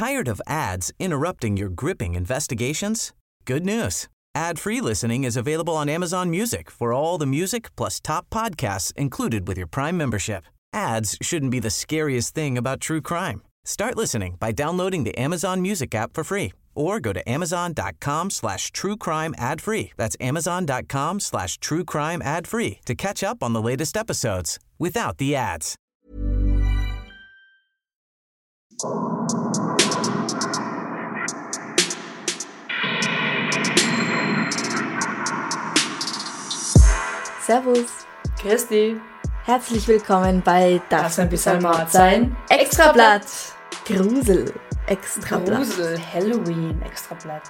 Tired of ads interrupting your gripping investigations? Good news. Ad-free listening is available on Amazon Music for all the music plus top podcasts included with your Prime membership. Ads shouldn't be the scariest thing about true crime. Start listening by downloading the Amazon Music app for free or go to amazon.com/truecrime ad-free. That's amazon.com/truecrime ad-free to catch up on the latest episodes without the ads. Servus. Christi. Herzlich willkommen bei Darf's ein bisschen Mord sein? Extrablatt. Grusel. Extrablatt. Grusel. Halloween. Extrablatt.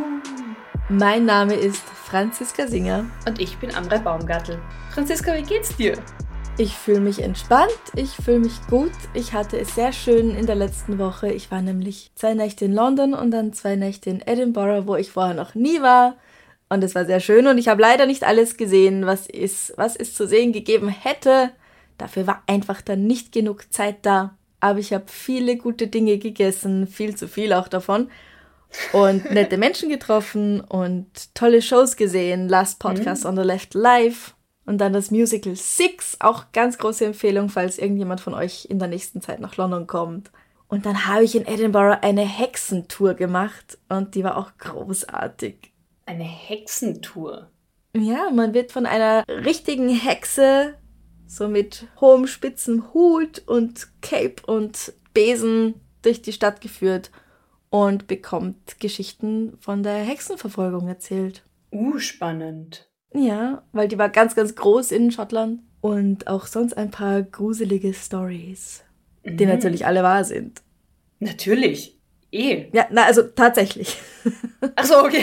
Mein Name ist Franziska Singer. Und ich bin Amrei Baumgartl. Franziska, wie geht's dir? Ich fühle mich entspannt, ich fühle mich gut. Ich hatte es sehr schön in der letzten Woche. Ich war nämlich 2 Nächte in London und dann 2 Nächte in Edinburgh, wo ich vorher noch nie war. Und es war sehr schön und ich habe leider nicht alles gesehen, was es zu sehen gegeben hätte. Dafür war einfach dann nicht genug Zeit da. Aber ich habe viele gute Dinge gegessen, viel zu viel auch davon. Und nette Menschen getroffen und tolle Shows gesehen. Last Podcast on the Left live. Und dann das Musical Six, auch ganz große Empfehlung, falls irgendjemand von euch in der nächsten Zeit nach London kommt. Und dann habe ich in Edinburgh eine Hexentour gemacht und die war auch großartig. Eine Hexentour? Ja, man wird von einer richtigen Hexe, so mit hohem spitzen Hut und Cape und Besen durch die Stadt geführt und bekommt Geschichten von der Hexenverfolgung erzählt. Spannend. Ja, weil die war ganz, ganz groß in Schottland und auch sonst ein paar gruselige Stories, die natürlich alle wahr sind. Natürlich. Ja, also tatsächlich. Ach so, okay.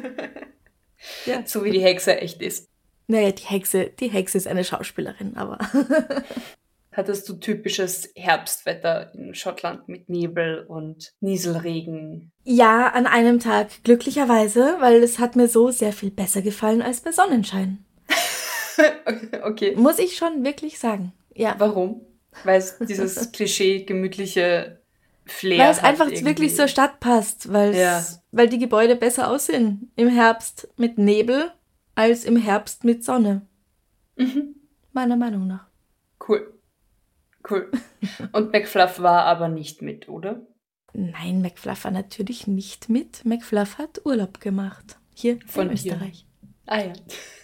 Ja. So wie die Hexe echt ist. Naja, die Hexe ist eine Schauspielerin, aber... Hattest du typisches Herbstwetter in Schottland mit Nebel und Nieselregen? Ja, an einem Tag glücklicherweise, weil es hat mir so sehr viel besser gefallen als bei Sonnenschein. Okay. Muss ich schon wirklich sagen. Ja. Warum? Weil es dieses Klischee gemütliche Flair weil es hat einfach irgendwie. wirklich zur Stadt passt, weil die Gebäude besser aussehen im Herbst mit Nebel als im Herbst mit Sonne. Meiner Meinung nach. Cool. Und McFluff war aber nicht mit, oder? Nein, McFluff war natürlich nicht mit. McFluff hat Urlaub gemacht. Hier in Österreich. Ah ja.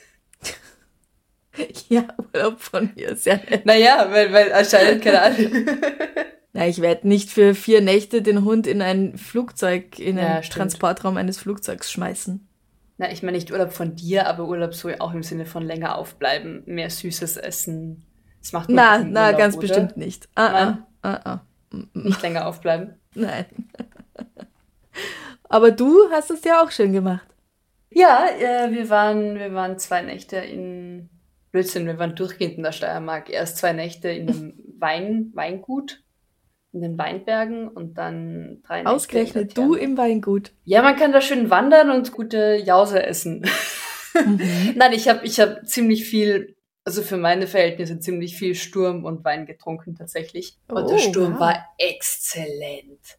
Ja, Urlaub von mir, sehr nett. Naja, weil anscheinend, keine Ahnung. Na, ich werde nicht für 4 Nächte den Hund in ein Flugzeug, in einen stimmt. Transportraum eines Flugzeugs schmeißen. Na, ich meine nicht Urlaub von dir, aber Urlaub so auch im Sinne von länger aufbleiben, mehr Süßes essen. Das macht man Urlaub, ganz oder? bestimmt nicht. Nicht länger aufbleiben. Nein. Aber du hast es ja auch schön gemacht. Ja, wir waren 2 Nächte in Blödsinn, wir waren durchgehend in der Steiermark. Erst 2 Nächte in einem Weingut, in den Weinbergen und dann 3 Nächte. Ausgerechnet du im Weingut. Ja, man kann da schön wandern und gute Jause essen. Nein, ich hab ziemlich viel, also für meine Verhältnisse ziemlich viel Sturm und Wein getrunken tatsächlich. Und der Sturm war exzellent.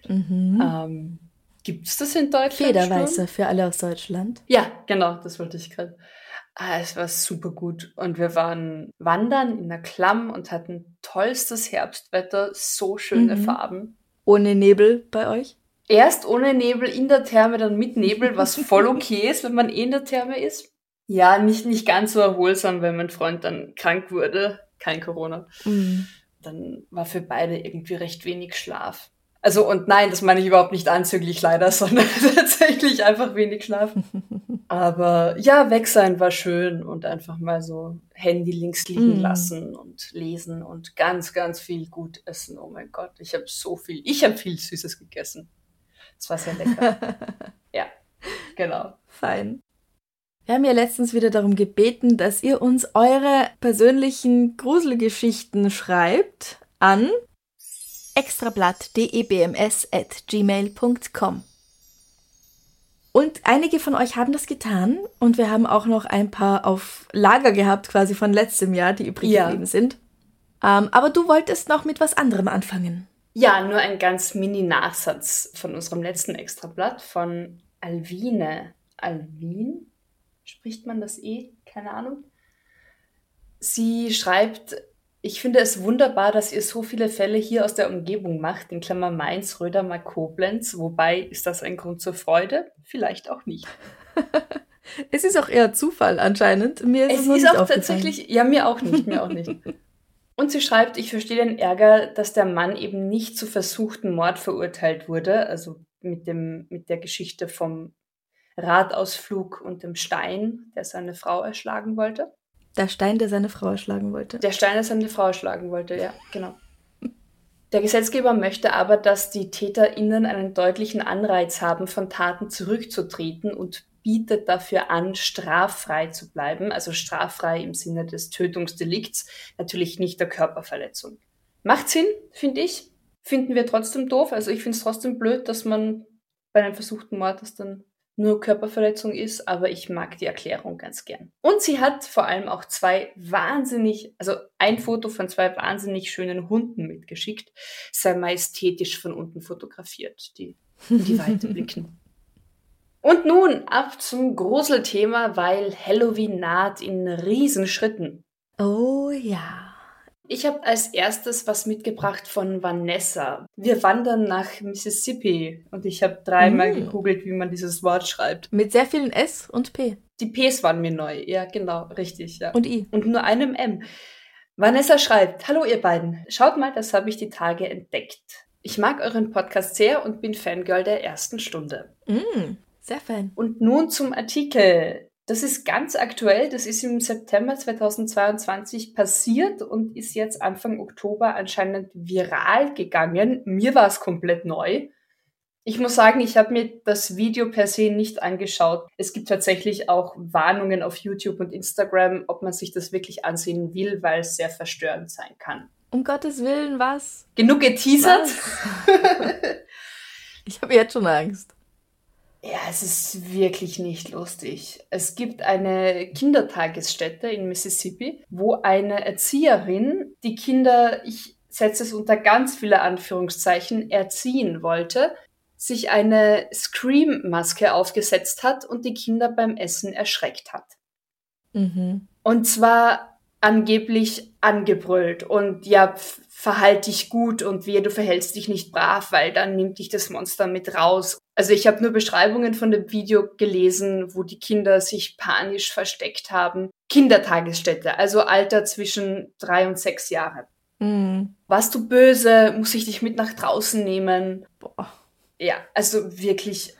Gibt's das in Deutschland? Federweißer für alle aus Deutschland. Ja, genau, das wollte ich gerade. Es war super gut. Und wir waren wandern in der Klamm und hatten tollstes Herbstwetter, so schöne Farben. Ohne Nebel bei euch? Erst ohne Nebel in der Therme, dann mit Nebel, was voll okay ist, wenn man in der Therme ist. Ja, nicht ganz so erholsam, weil mein Freund dann krank wurde. Kein Corona. Dann war für beide irgendwie recht wenig Schlaf. Also, und nein, das meine ich überhaupt nicht anzüglich leider, sondern tatsächlich einfach wenig Schlaf. Aber ja, weg sein war schön und einfach mal so Handy links liegen lassen und lesen und ganz, ganz viel gut essen. Oh mein Gott, ich habe viel Süßes gegessen. Das war sehr lecker. Ja, genau. Fein. Wir haben ja letztens wieder darum gebeten, dass ihr uns eure persönlichen Gruselgeschichten schreibt an extrablatt.debms@gmail.com. Und einige von euch haben das getan und wir haben auch noch ein paar auf Lager gehabt, quasi von letztem Jahr, die übrig geblieben sind. Aber du wolltest noch mit was anderem anfangen. Ja, nur ein ganz Mini-Nachsatz von unserem letzten Extrablatt von Alwine. Alwin? Spricht man das Keine Ahnung. Sie schreibt, ich finde es wunderbar, dass ihr so viele Fälle hier aus der Umgebung macht, in Klammern Mainz, Rödermark, Koblenz. Wobei, ist das ein Grund zur Freude? Vielleicht auch nicht. Es ist auch eher Zufall anscheinend. Mir ist es noch nicht auch aufgefallen. Tatsächlich, ja, mir auch nicht. Und sie schreibt, ich verstehe den Ärger, dass der Mann eben nicht zu versuchten Mord verurteilt wurde, also mit der Geschichte vom Radausflug und dem Stein, der seine Frau erschlagen wollte. Der Stein, der seine Frau erschlagen wollte. Der Stein, der seine Frau erschlagen wollte, ja, genau. Der Gesetzgeber möchte aber, dass die TäterInnen einen deutlichen Anreiz haben, von Taten zurückzutreten und bietet dafür an, straffrei zu bleiben, also straffrei im Sinne des Tötungsdelikts, natürlich nicht der Körperverletzung. Macht Sinn, finde ich. Finden wir trotzdem doof. Also ich finde es trotzdem blöd, dass man bei einem versuchten Mord das dann nur Körperverletzung ist, aber ich mag die Erklärung ganz gern. Und sie hat vor allem auch ein Foto von 2 wahnsinnig schönen Hunden mitgeschickt, sehr majestätisch von unten fotografiert, die in die Weite blicken. Und nun ab zum Gruselthema, weil Halloween naht in Riesenschritten. Oh ja. Ich habe als erstes was mitgebracht von Vanessa. Wir wandern nach Mississippi und ich habe 3-mal gegoogelt, wie man dieses Wort schreibt. Mit sehr vielen S und P. Die Ps waren mir neu, ja genau, richtig. Ja. Und I. Und nur einem M. Vanessa schreibt, hallo ihr beiden, schaut mal, das habe ich die Tage entdeckt. Ich mag euren Podcast sehr und bin Fangirl der ersten Stunde. Sehr Fan. Und nun zum Artikel. Das ist ganz aktuell, das ist im September 2022 passiert und ist jetzt Anfang Oktober anscheinend viral gegangen. Mir war es komplett neu. Ich muss sagen, ich habe mir das Video per se nicht angeschaut. Es gibt tatsächlich auch Warnungen auf YouTube und Instagram, ob man sich das wirklich ansehen will, weil es sehr verstörend sein kann. Um Gottes Willen, was? Genug geteasert? Ich habe jetzt schon Angst. Ja, es ist wirklich nicht lustig. Es gibt eine Kindertagesstätte in Mississippi, wo eine Erzieherin die Kinder, ich setze es unter ganz viele Anführungszeichen, erziehen wollte, sich eine Scream-Maske aufgesetzt hat und die Kinder beim Essen erschreckt hat. Und zwar angeblich angebrüllt und ja, verhalt dich gut und wehe, du verhältst dich nicht brav, weil dann nimmt dich das Monster mit raus. Also ich habe nur Beschreibungen von dem Video gelesen, wo die Kinder sich panisch versteckt haben. Kindertagesstätte, also Alter zwischen 3 und 6 Jahre. Warst du böse? Muss ich dich mit nach draußen nehmen? Boah. Ja, also wirklich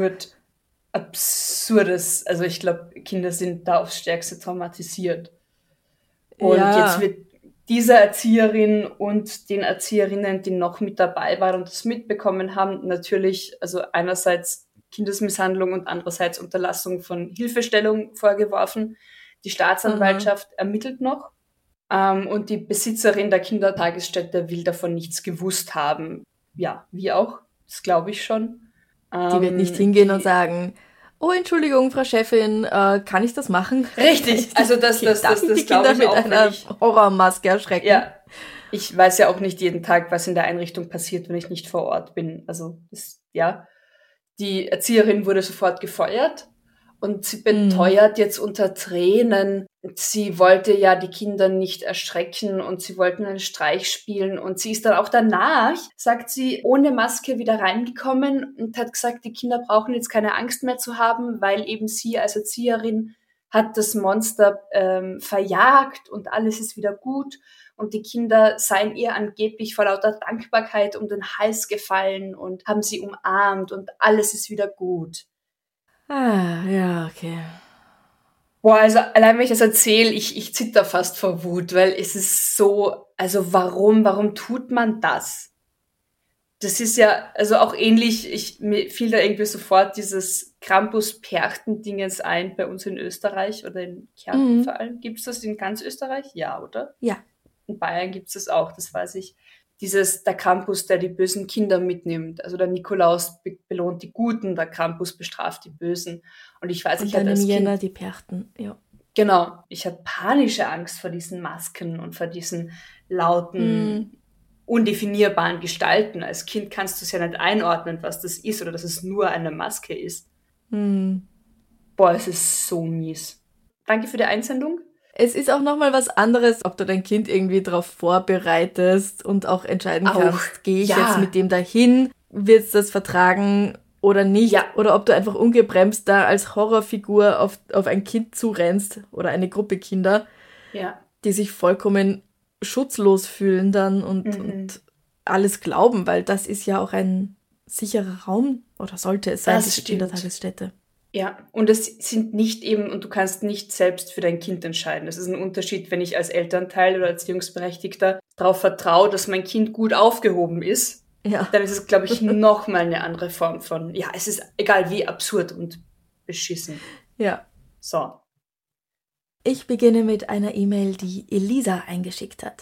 absurdes. Also ich glaube, Kinder sind da aufs Stärkste traumatisiert. Und jetzt wird dieser Erzieherin und den Erzieherinnen, die noch mit dabei waren und das mitbekommen haben, natürlich, also einerseits Kindesmisshandlung und andererseits Unterlassung von Hilfestellung vorgeworfen. Die Staatsanwaltschaft ermittelt noch. Und die Besitzerin der Kindertagesstätte will davon nichts gewusst haben. Ja, wie auch, das glaube ich schon. Die wird nicht hingehen und sagen, oh, Entschuldigung, Frau Chefin, kann ich das machen? Richtig, also das glaube ich Kinder mit auch, einer Horrormaske erschrecken. Ja, ich weiß ja auch nicht jeden Tag, was in der Einrichtung passiert, wenn ich nicht vor Ort bin. Also, die Erzieherin wurde sofort gefeuert und sie beteuert jetzt unter Tränen, sie wollte ja die Kinder nicht erschrecken und sie wollten einen Streich spielen und sie ist dann auch danach, sagt sie, ohne Maske wieder reingekommen und hat gesagt, die Kinder brauchen jetzt keine Angst mehr zu haben, weil eben sie als Erzieherin hat das Monster verjagt und alles ist wieder gut und die Kinder seien ihr angeblich vor lauter Dankbarkeit um den Hals gefallen und haben sie umarmt und alles ist wieder gut. Ah, ja, okay. Boah, also allein wenn ich das erzähle, ich zitter fast vor Wut, weil es ist so, also warum tut man das? Das ist ja, also auch ähnlich, mir fiel da irgendwie sofort dieses Krampus-Perchten-Dingens ein bei uns in Österreich oder in Kärnten vor allem. Gibt's das in ganz Österreich? Ja, oder? Ja. In Bayern gibt's das auch, das weiß ich. Der Krampus, der die bösen Kinder mitnimmt. Also der Nikolaus belohnt die Guten, der Krampus bestraft die Bösen. Und ich weiß, und ich hatte dann als im Jänner Kind, die Perchten, ja. Genau, ich hatte panische Angst vor diesen Masken und vor diesen lauten undefinierbaren Gestalten. Als Kind kannst du es ja nicht einordnen, was das ist oder dass es nur eine Maske ist. Boah, es ist so mies. Danke für die Einsendung. Es ist auch nochmal was anderes, ob du dein Kind irgendwie darauf vorbereitest und auch entscheiden kannst, gehe ich jetzt mit dem dahin, wird es das vertragen oder nicht, oder ob du einfach ungebremst da als Horrorfigur auf ein Kind zurennst oder eine Gruppe Kinder, die sich vollkommen schutzlos fühlen dann und alles glauben, weil das ist ja auch ein sicherer Raum oder sollte es sein, diese Kindertagesstätte. Ja, und es sind nicht eben, und du kannst nicht selbst für dein Kind entscheiden. Das ist ein Unterschied, wenn ich als Elternteil oder als Erziehungsberechtigter darauf vertraue, dass mein Kind gut aufgehoben ist. Ja. Dann ist es, glaube ich, nochmal eine andere Form von, es ist egal wie absurd und beschissen. Ja. So. Ich beginne mit einer E-Mail, die Elisa eingeschickt hat.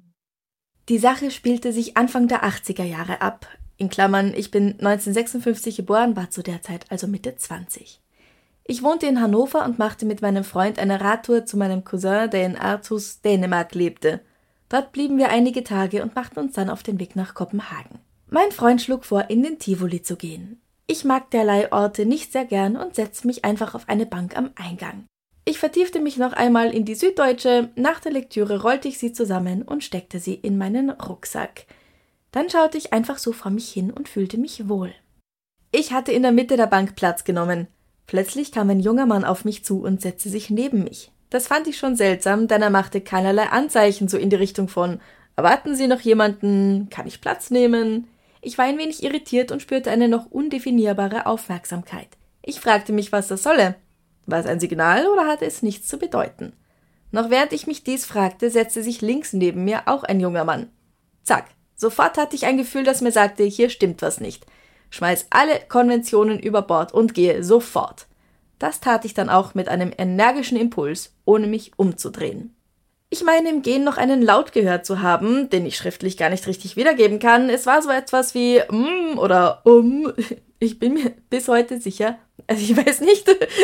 Die Sache spielte sich Anfang der 80er Jahre ab. In Klammern, ich bin 1956 geboren, war zu der Zeit also Mitte 20. Ich wohnte in Hannover und machte mit meinem Freund eine Radtour zu meinem Cousin, der in Aarhus, Dänemark lebte. Dort blieben wir einige Tage und machten uns dann auf den Weg nach Kopenhagen. Mein Freund schlug vor, in den Tivoli zu gehen. Ich mag derlei Orte nicht sehr gern und setzte mich einfach auf eine Bank am Eingang. Ich vertiefte mich noch einmal in die Süddeutsche, nach der Lektüre rollte ich sie zusammen und steckte sie in meinen Rucksack. Dann schaute ich einfach so vor mich hin und fühlte mich wohl. Ich hatte in der Mitte der Bank Platz genommen. Plötzlich kam ein junger Mann auf mich zu und setzte sich neben mich. Das fand ich schon seltsam, denn er machte keinerlei Anzeichen so in die Richtung von »Erwarten Sie noch jemanden? Kann ich Platz nehmen?« Ich war ein wenig irritiert und spürte eine noch undefinierbare Aufmerksamkeit. Ich fragte mich, was das solle. War es ein Signal oder hatte es nichts zu bedeuten? Noch während ich mich dies fragte, setzte sich links neben mir auch ein junger Mann. Zack. Sofort hatte ich ein Gefühl, das mir sagte, hier stimmt was nicht. Schmeiß alle Konventionen über Bord und gehe sofort. Das tat ich dann auch mit einem energischen Impuls, ohne mich umzudrehen. Ich meine im Gehen noch einen Laut gehört zu haben, den ich schriftlich gar nicht richtig wiedergeben kann. Es war so etwas wie oder Ich bin mir bis heute sicher, also ich weiß nicht,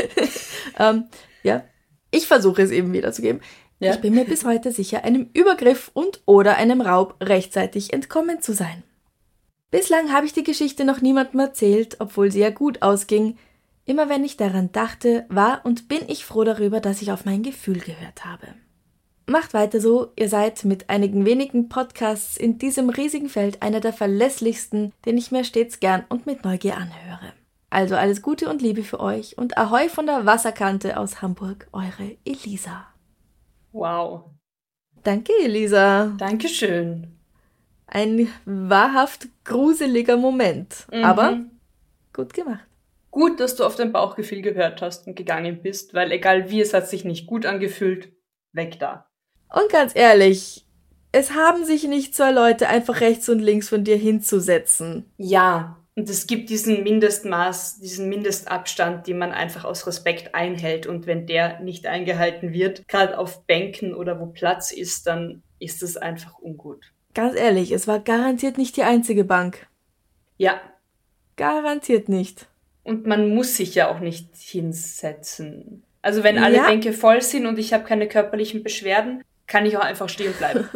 ich versuche es eben wiederzugeben. Ja. Ich bin mir bis heute sicher, einem Übergriff und/oder einem Raub rechtzeitig entkommen zu sein. Bislang habe ich die Geschichte noch niemandem erzählt, obwohl sie ja gut ausging. Immer wenn ich daran dachte, war und bin ich froh darüber, dass ich auf mein Gefühl gehört habe. Macht weiter so, ihr seid mit einigen wenigen Podcasts in diesem riesigen Feld einer der verlässlichsten, den ich mir stets gern und mit Neugier anhöre. Also alles Gute und Liebe für euch und Ahoi von der Wasserkante aus Hamburg, eure Elisa. Wow. Danke, Elisa. Dankeschön. Ein wahrhaft gruseliger Moment, aber gut gemacht. Gut, dass du auf dein Bauchgefühl gehört hast und gegangen bist, weil egal wie, es hat sich nicht gut angefühlt. Weg da. Und ganz ehrlich, es haben sich nicht zwei Leute einfach rechts und links von dir hinzusetzen. Ja, und es gibt diesen Mindestmaß, diesen Mindestabstand, den man einfach aus Respekt einhält. Und wenn der nicht eingehalten wird, gerade auf Bänken oder wo Platz ist, dann ist es einfach ungut. Ganz ehrlich, es war garantiert nicht die einzige Bank. Ja. Garantiert nicht. Und man muss sich ja auch nicht hinsetzen. Also wenn alle Bänke voll sind und ich habe keine körperlichen Beschwerden, kann ich auch einfach stehen bleiben.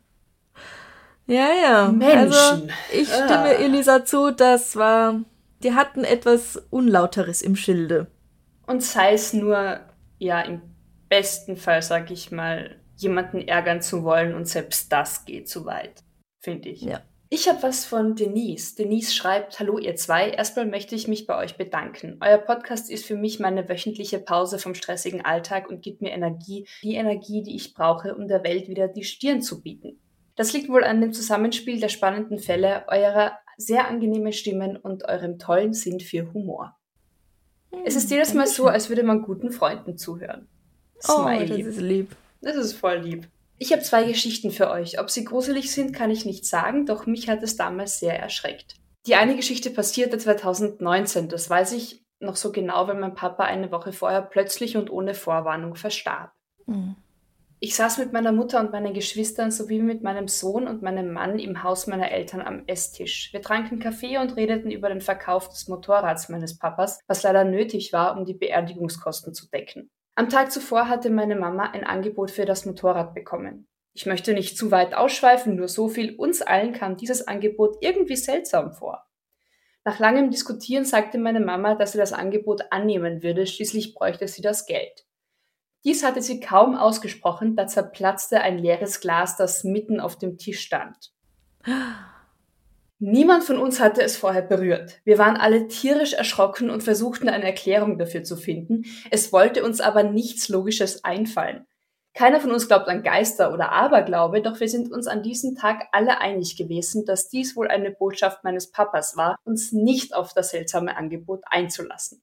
Ja. Menschen. Also ich stimme Elisa zu, die hatten etwas Unlauteres im Schilde. Und sei es nur, im besten Fall, sag ich mal, jemanden ärgern zu wollen und selbst das geht zu weit, finde ich. Ja. Ich habe was von Denise. Denise schreibt, hallo ihr zwei, erstmal möchte ich mich bei euch bedanken. Euer Podcast ist für mich meine wöchentliche Pause vom stressigen Alltag und gibt mir Energie, die ich brauche, um der Welt wieder die Stirn zu bieten. Das liegt wohl an dem Zusammenspiel der spannenden Fälle, eurer sehr angenehmen Stimmen und eurem tollen Sinn für Humor. Es ist jedes Mal so, als würde man guten Freunden zuhören. Smiley. Oh, das ist lieb. Das ist voll lieb. Ich habe 2 Geschichten für euch. Ob sie gruselig sind, kann ich nicht sagen, doch mich hat es damals sehr erschreckt. Die eine Geschichte passierte 2019, das weiß ich noch so genau, weil mein Papa eine Woche vorher plötzlich und ohne Vorwarnung verstarb. Ich saß mit meiner Mutter und meinen Geschwistern sowie mit meinem Sohn und meinem Mann im Haus meiner Eltern am Esstisch. Wir tranken Kaffee und redeten über den Verkauf des Motorrads meines Papas, was leider nötig war, um die Beerdigungskosten zu decken. Am Tag zuvor hatte meine Mama ein Angebot für das Motorrad bekommen. Ich Ich möchte nicht zu weit ausschweifen, nur so viel, uns allen kam dieses Angebot irgendwie seltsam vor. Nach langem Diskutieren sagte meine Mama, dass sie das Angebot annehmen würde, schließlich bräuchte sie das Geld. Dies hatte sie kaum ausgesprochen, da zerplatzte ein leeres Glas, das mitten auf dem Tisch stand. Niemand von uns hatte es vorher berührt. Wir waren alle tierisch erschrocken und versuchten eine Erklärung dafür zu finden. Es wollte uns aber nichts Logisches einfallen. Keiner von uns glaubt an Geister oder Aberglaube, doch wir sind uns an diesem Tag alle einig gewesen, dass dies wohl eine Botschaft meines Papas war, uns nicht auf das seltsame Angebot einzulassen.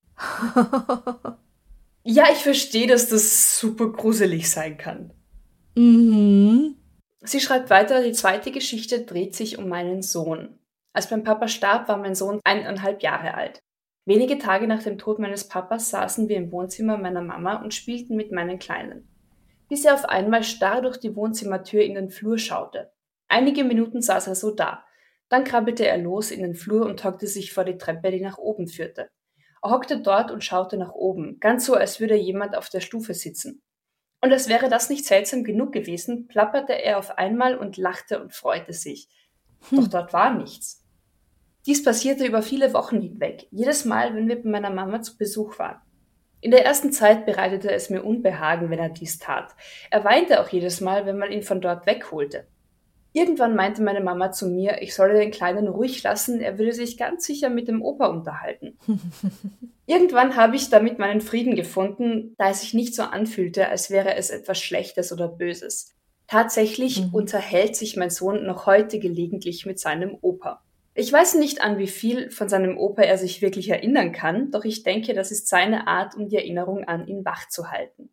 Ja, ich verstehe, dass das super gruselig sein kann. Mhm. Sie schreibt weiter, die zweite Geschichte dreht sich um meinen Sohn. Als mein Papa starb, war mein Sohn 1,5 Jahre alt. Wenige Tage nach dem Tod meines Papas saßen wir im Wohnzimmer meiner Mama und spielten mit meinen Kleinen. Bis er auf einmal starr durch die Wohnzimmertür in den Flur schaute. Einige Minuten saß er so da. Dann krabbelte er los in den Flur und hockte sich vor die Treppe, die nach oben führte. Er hockte dort und schaute nach oben, ganz so, als würde jemand auf der Stufe sitzen. Und als wäre das nicht seltsam genug gewesen, plapperte er auf einmal und lachte und freute sich. Doch dort war nichts. Dies passierte über viele Wochen hinweg, jedes Mal, wenn wir bei meiner Mama zu Besuch waren. In der ersten Zeit bereitete es mir Unbehagen, wenn er dies tat. Er weinte auch jedes Mal, wenn man ihn von dort wegholte. Irgendwann meinte meine Mama zu mir, ich solle den Kleinen ruhig lassen, er würde sich ganz sicher mit dem Opa unterhalten. Irgendwann habe ich damit meinen Frieden gefunden, da es sich nicht so anfühlte, als wäre es etwas Schlechtes oder Böses. Tatsächlich unterhält sich mein Sohn noch heute gelegentlich mit seinem Opa. Ich weiß nicht, an wie viel von seinem Opa er sich wirklich erinnern kann, doch ich denke, das ist seine Art, um die Erinnerung an ihn wach zu halten.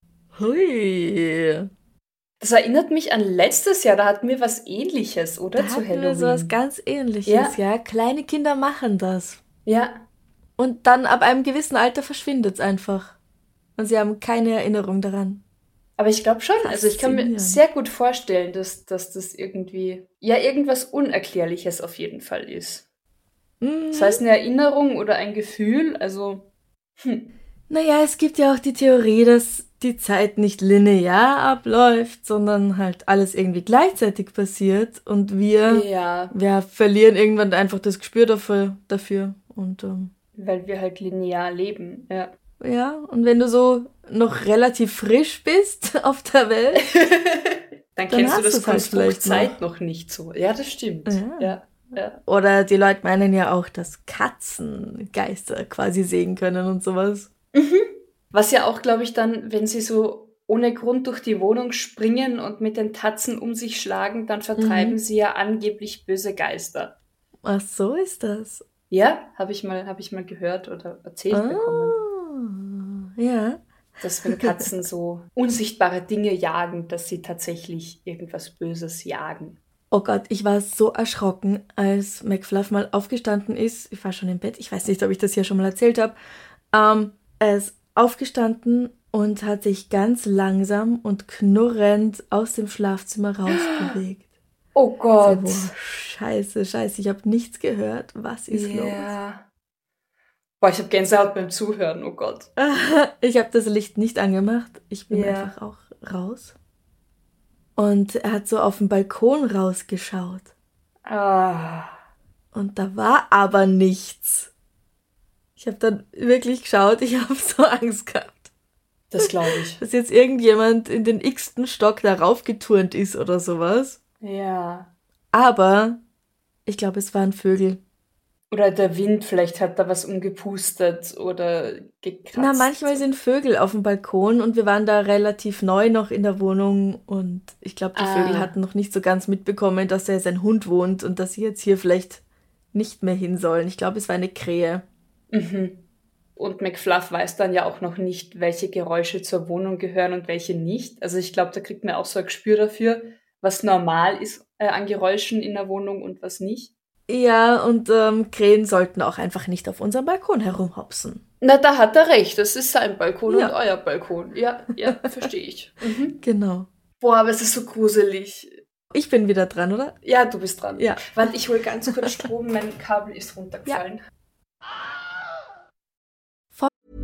Hui. Das erinnert mich an letztes Jahr, da hatten wir was Ähnliches, oder? Da Zu hatten wir Halloween. sowas ganz Ähnliches, ja. Kleine Kinder machen das. Ja. Und dann ab einem gewissen Alter verschwindet es einfach. Und sie haben keine Erinnerung daran. Aber ich glaube schon, also ich kann mir sehr gut vorstellen, dass das irgendwie, ja, irgendwas Unerklärliches auf jeden Fall ist. Das heißt eine Erinnerung oder ein Gefühl, also, Naja, es gibt ja auch die Theorie, dass die Zeit nicht linear abläuft, sondern halt alles irgendwie gleichzeitig passiert und wir verlieren irgendwann einfach das Gespür dafür. Und weil wir halt linear leben, ja. ja, und wenn du so noch relativ frisch bist auf der Welt, dann kennst du das halt Konstrukt Zeit noch nicht so. Ja, das stimmt. Ja. Oder die Leute meinen ja auch, dass Katzen Geister quasi sehen können und sowas. Was ja auch, glaube ich, dann, wenn sie so ohne Grund durch die Wohnung springen und mit den Tatzen um sich schlagen, dann vertreiben sie ja angeblich böse Geister. Ach, so ist das. Ja, habe ich mal gehört oder erzählt bekommen. Ja. Dass wenn Katzen so unsichtbare Dinge jagen, dass sie tatsächlich irgendwas Böses jagen. Oh Gott, ich war so erschrocken, als McFluff mal aufgestanden ist. Ich war schon im Bett, ich weiß nicht, ob ich das hier schon mal erzählt habe. Er ist aufgestanden und hat sich ganz langsam und knurrend aus dem Schlafzimmer rausbewegt. Oh Gott. So, scheiße, ich habe nichts gehört. Was ist los? Boah, ich habe Gänsehaut beim Zuhören, oh Gott. Ich habe das Licht nicht angemacht. Ich bin einfach auch raus. Und er hat so auf den Balkon rausgeschaut. Und da war aber nichts. Ich habe dann wirklich geschaut, ich habe so Angst gehabt. Das glaube ich. Dass jetzt irgendjemand in den x-ten Stock darauf geturnt ist oder sowas. Ja. Aber ich glaube, es waren Vögel. Oder der Wind, vielleicht hat da was umgepustet oder gekratzt. Na, manchmal sind Vögel auf dem Balkon und wir waren da relativ neu noch in der Wohnung und ich glaube, die Vögel hatten noch nicht so ganz mitbekommen, dass da jetzt ein Hund wohnt und dass sie jetzt hier vielleicht nicht mehr hin sollen. Ich glaube, es war eine Krähe. Und McFluff weiß dann ja auch noch nicht, welche Geräusche zur Wohnung gehören und welche nicht. Also ich glaube, da kriegt man auch so ein Gespür dafür, was normal ist an Geräuschen in der Wohnung und was nicht. Ja, und Krähen sollten auch einfach nicht auf unserem Balkon herumhopsen. Na, da hat er recht. Das ist sein Balkon und euer Balkon. Ja, verstehe ich. Genau. Boah, aber es ist so gruselig. Ich bin wieder dran, oder? Ja, du bist dran. Ja. Warte, ich hole ganz kurz Strom. Mein Kabel ist runtergefallen. Ja.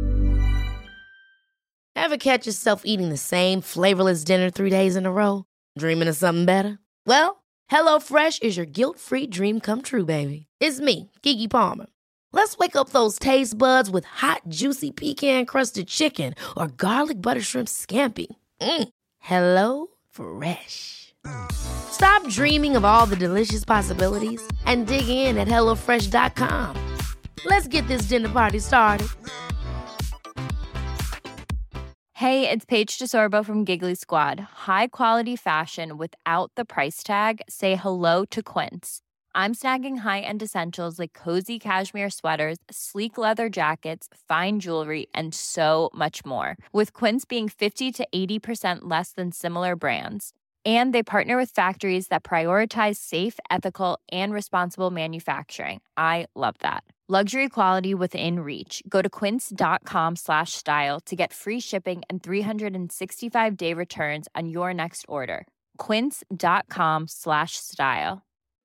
Ever catch yourself eating the same flavorless dinner 3 days in a row? Dreaming of something better? Well, HelloFresh is your guilt-free dream come true, baby. It's me, Keke Palmer. Let's wake up those taste buds with hot, juicy pecan-crusted chicken or garlic butter shrimp scampi. Hello Fresh. Stop dreaming of all the delicious possibilities and dig in at HelloFresh.com. Let's get this dinner party started. Hey, it's Paige DeSorbo from Giggly Squad. High quality fashion without the price tag. Say hello to Quince. I'm snagging high-end essentials like cozy cashmere sweaters, sleek leather jackets, fine jewelry, and so much more. With Quince being 50 to 80% less than similar brands. And they partner with factories that prioritize safe, ethical, and responsible manufacturing. I love that. Luxury quality within reach. Go to quince.com/style to get free shipping and 365-day returns on your next order. Quince.com/style.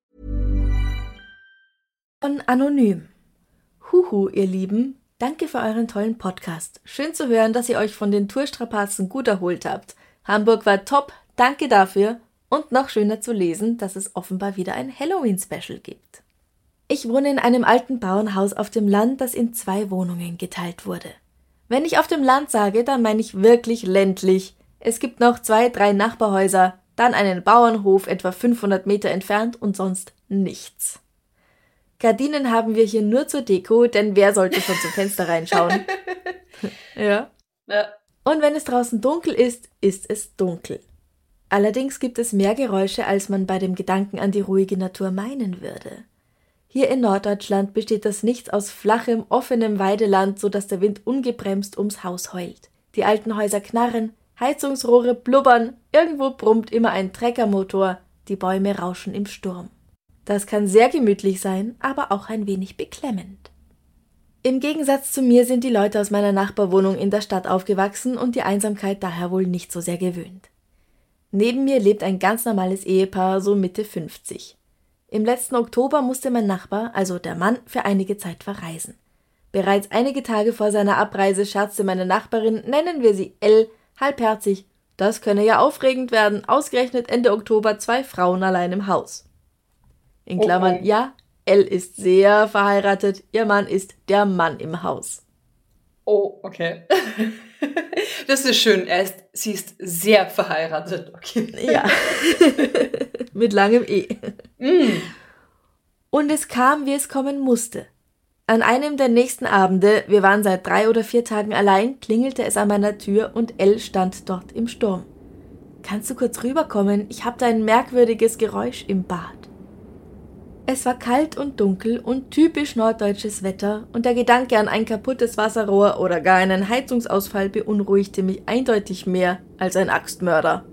Von Anonym. Huhu, ihr Lieben, danke für euren tollen Podcast. Schön zu hören, dass ihr euch von den Tourstrapazen gut erholt habt. Hamburg war top, danke dafür. Und noch schöner zu lesen, dass es offenbar wieder ein Halloween-Special gibt. Ich wohne in einem alten Bauernhaus auf dem Land, das in 2 Wohnungen geteilt wurde. Wenn ich auf dem Land sage, dann meine ich wirklich ländlich. Es gibt noch 2, 3 Nachbarhäuser, dann einen Bauernhof etwa 500 Meter entfernt und sonst nichts. Gardinen haben wir hier nur zur Deko, denn wer sollte schon zum Fenster reinschauen? Ja. Und wenn es draußen dunkel ist, ist es dunkel. Allerdings gibt es mehr Geräusche, als man bei dem Gedanken an die ruhige Natur meinen würde. Hier in Norddeutschland besteht das Nichts aus flachem, offenem Weideland, sodass der Wind ungebremst ums Haus heult. Die alten Häuser knarren, Heizungsrohre blubbern, irgendwo brummt immer ein Treckermotor, die Bäume rauschen im Sturm. Das kann sehr gemütlich sein, aber auch ein wenig beklemmend. Im Gegensatz zu mir sind die Leute aus meiner Nachbarwohnung in der Stadt aufgewachsen und die Einsamkeit daher wohl nicht so sehr gewöhnt. Neben mir lebt ein ganz normales Ehepaar, so Mitte 50. Im letzten Oktober musste mein Nachbar, also der Mann, für einige Zeit verreisen. Bereits einige Tage vor seiner Abreise scherzte meine Nachbarin, nennen wir sie L, halbherzig, das könne ja aufregend werden, ausgerechnet Ende Oktober 2 Frauen allein im Haus. In Klammern, ja, L ist sehr verheiratet, ihr Mann ist der Mann im Haus. Oh, okay. Das ist schön, sie ist sehr verheiratet, okay. Ja, mit langem E. Und es kam, wie es kommen musste. An einem der nächsten Abende, wir waren seit 3 oder 4 Tagen allein, klingelte es an meiner Tür und L stand dort im Sturm. Kannst du kurz rüberkommen? Ich habe da ein merkwürdiges Geräusch im Bad. Es war kalt und dunkel und typisch norddeutsches Wetter und der Gedanke an ein kaputtes Wasserrohr oder gar einen Heizungsausfall beunruhigte mich eindeutig mehr als ein Axtmörder.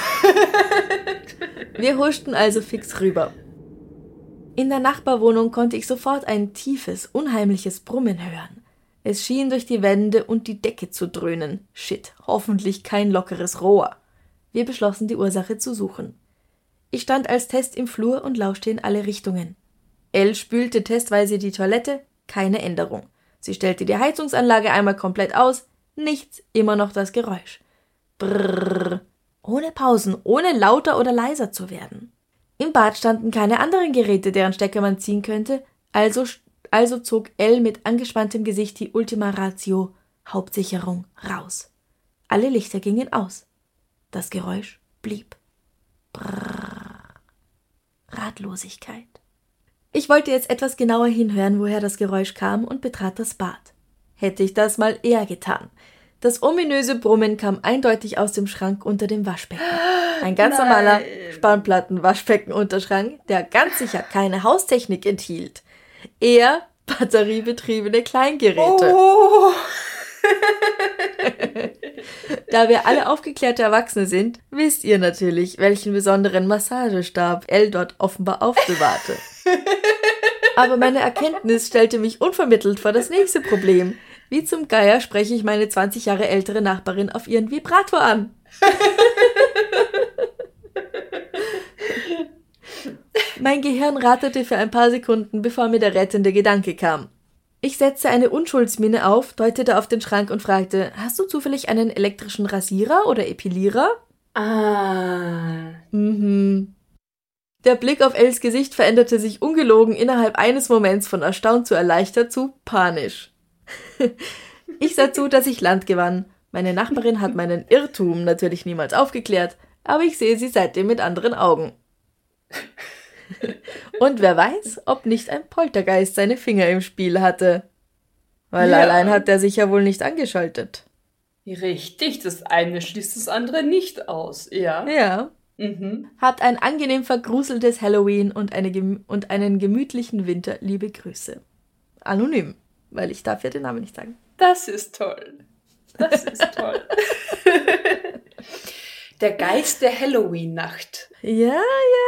Wir huschten also fix rüber. In der Nachbarwohnung konnte ich sofort ein tiefes, unheimliches Brummen hören. Es schien durch die Wände und die Decke zu dröhnen. Shit, hoffentlich kein lockeres Rohr. Wir beschlossen, die Ursache zu suchen. Ich stand als Test im Flur und lauschte in alle Richtungen. L spülte testweise die Toilette, keine Änderung. Sie stellte die Heizungsanlage einmal komplett aus, nichts, immer noch das Geräusch. Brrrr, ohne Pausen, ohne lauter oder leiser zu werden. Im Bad standen keine anderen Geräte, deren Stecker man ziehen könnte, also zog L mit angespanntem Gesicht die Ultima Ratio, Hauptsicherung, raus. Alle Lichter gingen aus. Das Geräusch blieb. Brrr. Ratlosigkeit. Ich wollte jetzt etwas genauer hinhören, woher das Geräusch kam und betrat das Bad. Hätte ich das mal eher getan. Das ominöse Brummen kam eindeutig aus dem Schrank unter dem Waschbecken. Ein ganz normaler Spannplatten-Waschbeckenunterschrank, der ganz sicher keine Haustechnik enthielt. Eher batteriebetriebene Kleingeräte. Oh. Da wir alle aufgeklärte Erwachsene sind, wisst ihr natürlich, welchen besonderen Massagestab L dort offenbar aufbewahrte. Aber meine Erkenntnis stellte mich unvermittelt vor das nächste Problem. Wie zum Geier spreche ich meine 20 Jahre ältere Nachbarin auf ihren Vibrator an? Mein Gehirn ratterte für ein paar Sekunden, bevor mir der rettende Gedanke kam. Ich setzte eine Unschuldsmiene auf, deutete auf den Schrank und fragte, hast du zufällig einen elektrischen Rasierer oder Epilierer? Ah. Der Blick auf Els Gesicht veränderte sich ungelogen innerhalb eines Moments von erstaunt zu erleichtert zu panisch. Ich sah zu, dass ich Land gewann. Meine Nachbarin hat meinen Irrtum natürlich niemals aufgeklärt, aber ich sehe sie seitdem mit anderen Augen. Und wer weiß, ob nicht ein Poltergeist seine Finger im Spiel hatte. Weil allein hat er sich ja wohl nicht angeschaltet. Richtig, das eine schließt das andere nicht aus, ja. Ja. Habt ein angenehm vergruseltes Halloween und einen gemütlichen Winter. Liebe Grüße. Anonym, weil ich darf ja den Namen nicht sagen. Das ist toll. Das ist toll. Der Geist der Halloween-Nacht. Ja.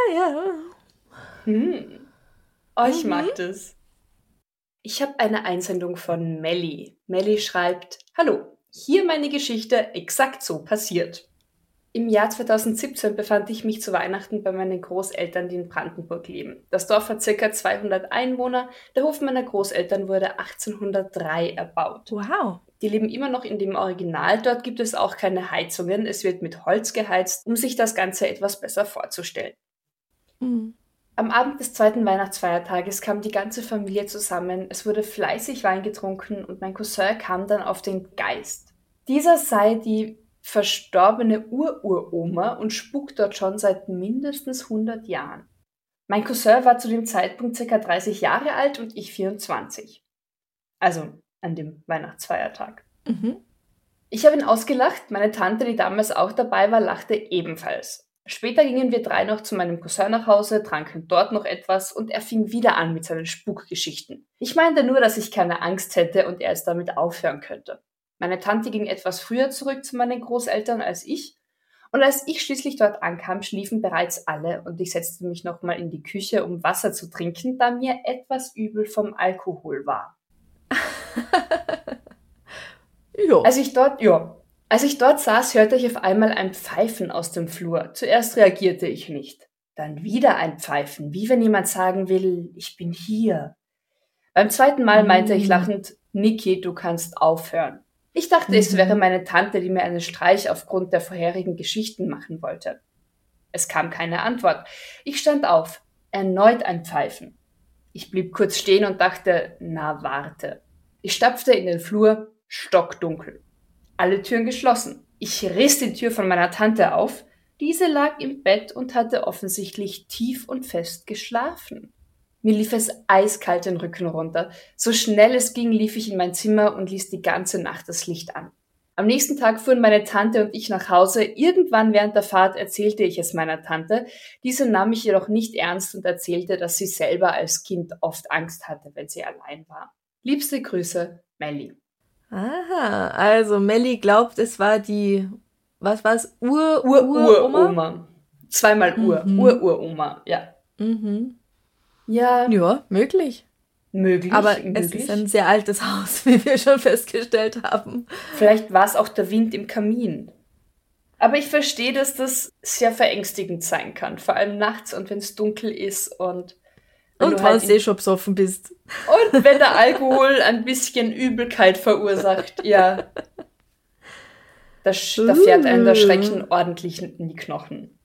Oh, ich mag das. Ich habe eine Einsendung von Melli. Melli schreibt: Hallo, hier meine Geschichte, exakt so passiert. Im Jahr 2017 befand ich mich zu Weihnachten bei meinen Großeltern, die in Brandenburg leben. Das Dorf hat ca. 200 Einwohner. Der Hof meiner Großeltern wurde 1803 erbaut. Wow. Die leben immer noch in dem Original. Dort gibt es auch keine Heizungen. Es wird mit Holz geheizt, um sich das Ganze etwas besser vorzustellen. Am Abend des zweiten Weihnachtsfeiertages kam die ganze Familie zusammen. Es wurde fleißig Wein getrunken und mein Cousin kam dann auf den Geist. Dieser sei die verstorbene Ururoma und spukt dort schon seit mindestens 100 Jahren. Mein Cousin war zu dem Zeitpunkt ca. 30 Jahre alt und ich 24. Also an dem Weihnachtsfeiertag. Ich habe ihn ausgelacht, meine Tante, die damals auch dabei war, lachte ebenfalls. Später gingen wir 3 noch zu meinem Cousin nach Hause, tranken dort noch etwas und er fing wieder an mit seinen Spukgeschichten. Ich meinte nur, dass ich keine Angst hätte und er es damit aufhören könnte. Meine Tante ging etwas früher zurück zu meinen Großeltern als ich und als ich schließlich dort ankam, schliefen bereits alle und ich setzte mich nochmal in die Küche, um Wasser zu trinken, da mir etwas übel vom Alkohol war. Als ich dort saß, hörte ich auf einmal ein Pfeifen aus dem Flur. Zuerst reagierte ich nicht. Dann wieder ein Pfeifen, wie wenn jemand sagen will, ich bin hier. Beim zweiten Mal meinte ich lachend, Niki, du kannst aufhören. Ich dachte, es wäre meine Tante, die mir einen Streich aufgrund der vorherigen Geschichten machen wollte. Es kam keine Antwort. Ich stand auf. Erneut ein Pfeifen. Ich blieb kurz stehen und dachte, na warte. Ich stapfte in den Flur, stockdunkel. Alle Türen geschlossen. Ich riss die Tür von meiner Tante auf. Diese lag im Bett und hatte offensichtlich tief und fest geschlafen. Mir lief es eiskalt den Rücken runter. So schnell es ging, lief ich in mein Zimmer und ließ die ganze Nacht das Licht an. Am nächsten Tag fuhren meine Tante und ich nach Hause. Irgendwann während der Fahrt erzählte ich es meiner Tante. Diese nahm mich jedoch nicht ernst und erzählte, dass sie selber als Kind oft Angst hatte, wenn sie allein war. Liebste Grüße, Melli. Aha, also Melli glaubt, es war die, was war's? Uroma? Zweimal Uroma, ja. Ja, möglich. Aber es ist ein sehr altes Haus, wie wir schon festgestellt haben. Vielleicht war es auch der Wind im Kamin. Aber ich verstehe, dass das sehr verängstigend sein kann, vor allem nachts und wenn es dunkel ist und wenn du halt schon besoffen bist. Und wenn der Alkohol ein bisschen Übelkeit verursacht, ja. Da fährt einem der Schrecken ordentlich in die Knochen.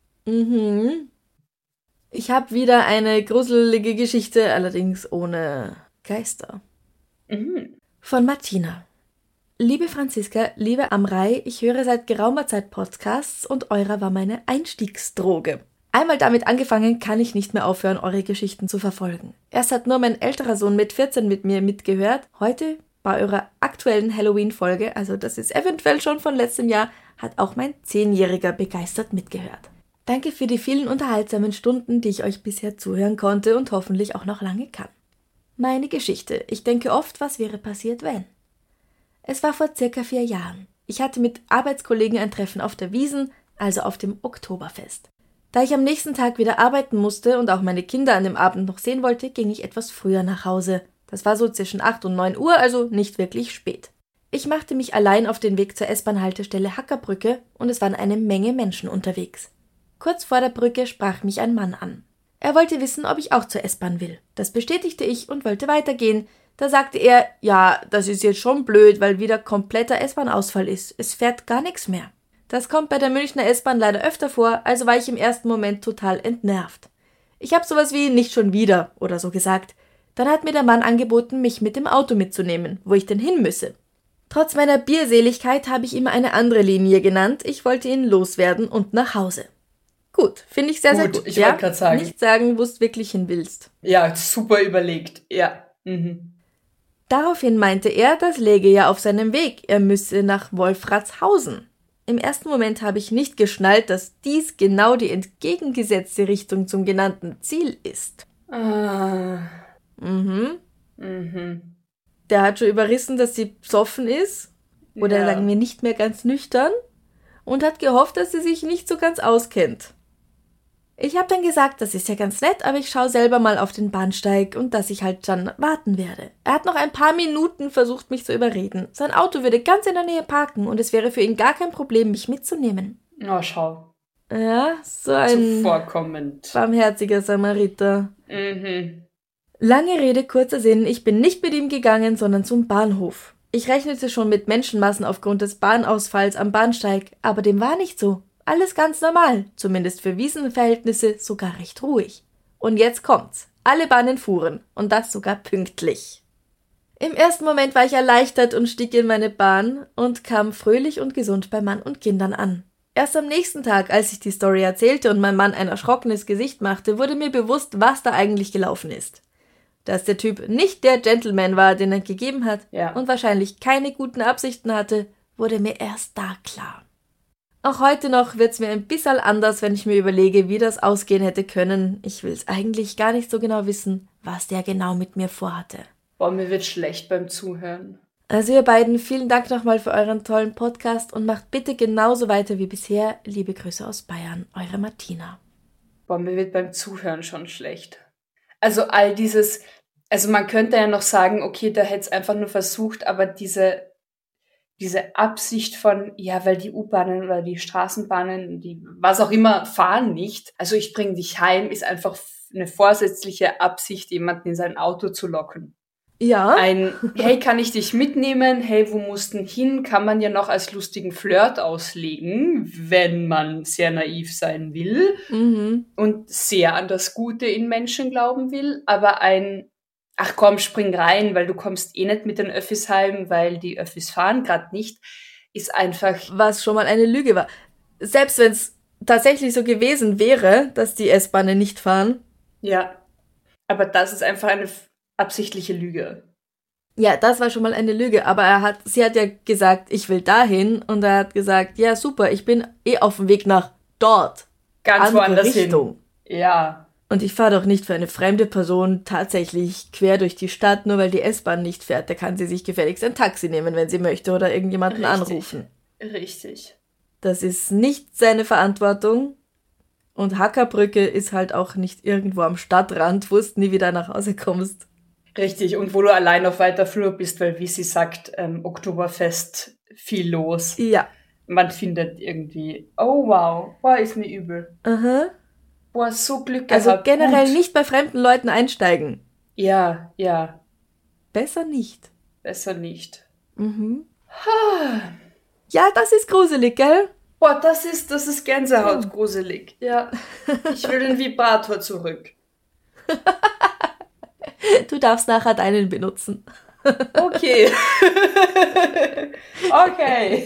Ich habe wieder eine gruselige Geschichte, allerdings ohne Geister. Von Martina. Liebe Franziska, liebe Amrei, ich höre seit geraumer Zeit Podcasts und eurer war meine Einstiegsdroge. Einmal damit angefangen, kann ich nicht mehr aufhören, eure Geschichten zu verfolgen. Erst hat nur mein älterer Sohn mit 14 mit mir mitgehört. Heute, bei eurer aktuellen Halloween-Folge, also das ist eventuell schon von letztem Jahr, hat auch mein 10-Jähriger begeistert mitgehört. Danke für die vielen unterhaltsamen Stunden, die ich euch bisher zuhören konnte und hoffentlich auch noch lange kann. Meine Geschichte. Ich denke oft, was wäre passiert, wenn? Es war vor circa 4 Jahren. Ich hatte mit Arbeitskollegen ein Treffen auf der Wiesn, also auf dem Oktoberfest. Da ich am nächsten Tag wieder arbeiten musste und auch meine Kinder an dem Abend noch sehen wollte, ging ich etwas früher nach Hause. Das war so zwischen 8 und 9 Uhr, also nicht wirklich spät. Ich machte mich allein auf den Weg zur S-Bahn-Haltestelle Hackerbrücke und es waren eine Menge Menschen unterwegs. Kurz vor der Brücke sprach mich ein Mann an. Er wollte wissen, ob ich auch zur S-Bahn will. Das bestätigte ich und wollte weitergehen. Da sagte er, ja, das ist jetzt schon blöd, weil wieder kompletter S-Bahn-Ausfall ist. Es fährt gar nichts mehr. Das kommt bei der Münchner S-Bahn leider öfter vor, also war ich im ersten Moment total entnervt. Ich habe sowas wie nicht schon wieder oder so gesagt. Dann hat mir der Mann angeboten, mich mit dem Auto mitzunehmen, wo ich denn hin müsse. Trotz meiner Bierseligkeit habe ich ihm eine andere Linie genannt. Ich wollte ihn loswerden und nach Hause. Gut, finde ich sehr, sehr gut. Ich wollte gerade sagen. Nicht sagen, wo du wirklich hin willst. Ja, super überlegt. Ja. Daraufhin meinte er, das läge ja auf seinem Weg. Er müsse nach Wolfratshausen. Im ersten Moment habe ich nicht geschnallt, dass dies genau die entgegengesetzte Richtung zum genannten Ziel ist. Der hat schon überrissen, dass sie besoffen ist. Oder sagen wir nicht mehr ganz nüchtern. Und hat gehofft, dass sie sich nicht so ganz auskennt. Ich habe dann gesagt, das ist ja ganz nett, aber ich schaue selber mal auf den Bahnsteig und dass ich halt dann warten werde. Er hat noch ein paar Minuten versucht, mich zu überreden. Sein Auto würde ganz in der Nähe parken und es wäre für ihn gar kein Problem, mich mitzunehmen. Oh, schau. Ja, so ein zuvorkommend. Barmherziger Samariter. Lange Rede, kurzer Sinn, ich bin nicht mit ihm gegangen, sondern zum Bahnhof. Ich rechnete schon mit Menschenmassen aufgrund des Bahnausfalls am Bahnsteig, aber dem war nicht so. Alles ganz normal, zumindest für Wiesenverhältnisse sogar recht ruhig. Und jetzt kommt's. Alle Bahnen fuhren, und das sogar pünktlich. Im ersten Moment war ich erleichtert und stieg in meine Bahn und kam fröhlich und gesund bei Mann und Kindern an. Erst am nächsten Tag, als ich die Story erzählte und mein Mann ein erschrockenes Gesicht machte, wurde mir bewusst, was da eigentlich gelaufen ist. Dass der Typ nicht der Gentleman war, den er gegeben hat, und wahrscheinlich keine guten Absichten hatte, wurde mir erst da klar. Auch heute noch wird's mir ein bisschen anders, wenn ich mir überlege, wie das ausgehen hätte können. Ich will's eigentlich gar nicht so genau wissen, was der genau mit mir vorhatte. Boah, mir wird schlecht beim Zuhören. Also ihr beiden, vielen Dank nochmal für euren tollen Podcast und macht bitte genauso weiter wie bisher. Liebe Grüße aus Bayern, eure Martina. Boah, mir wird beim Zuhören schon schlecht. Also all dieses, also man könnte ja noch sagen, okay, da hätte es einfach nur versucht, aber diese Absicht von, ja, weil die U-Bahnen oder die Straßenbahnen, die was auch immer, fahren nicht. Also ich bringe dich heim, ist einfach eine vorsätzliche Absicht, jemanden in sein Auto zu locken. Ja. Hey, kann ich dich mitnehmen? Hey, wo musst du hin? Kann man ja noch als lustigen Flirt auslegen, wenn man sehr naiv sein will und sehr an das Gute in Menschen glauben will. Aber ach komm, spring rein, weil du kommst eh nicht mit den Öffis heim, weil die Öffis fahren gerade nicht, ist einfach... Was schon mal eine Lüge war. Selbst wenn es tatsächlich so gewesen wäre, dass die S-Bahnen nicht fahren. Ja, aber das ist einfach eine absichtliche Lüge. Ja, das war schon mal eine Lüge, aber sie hat ja gesagt, ich will dahin und er hat gesagt, ja super, ich bin eh auf dem Weg nach dort. Ganz woanders Richtung. Hin. Ja. Und ich fahre doch nicht für eine fremde Person tatsächlich quer durch die Stadt, nur weil die S-Bahn nicht fährt. Da kann sie sich gefälligst ein Taxi nehmen, wenn sie möchte, oder irgendjemanden anrufen. Richtig. Das ist nicht seine Verantwortung. Und Hackerbrücke ist halt auch nicht irgendwo am Stadtrand, wo du nie wieder nach Hause kommst. Richtig, und wo du allein auf weiter Flur bist, weil, wie sie sagt, Oktoberfest, viel los. Ja. Man findet irgendwie, oh wow, boah, ist mir übel. Aha. Boah, so Glück gehabt. Also generell gut. nicht bei fremden Leuten einsteigen. Ja, ja. Besser nicht. Besser nicht. Ja, das ist gruselig, gell? Boah, das ist Gänsehaut gruselig. Ja. Ich will den Vibrator zurück. Du darfst nachher deinen benutzen. Okay. Okay.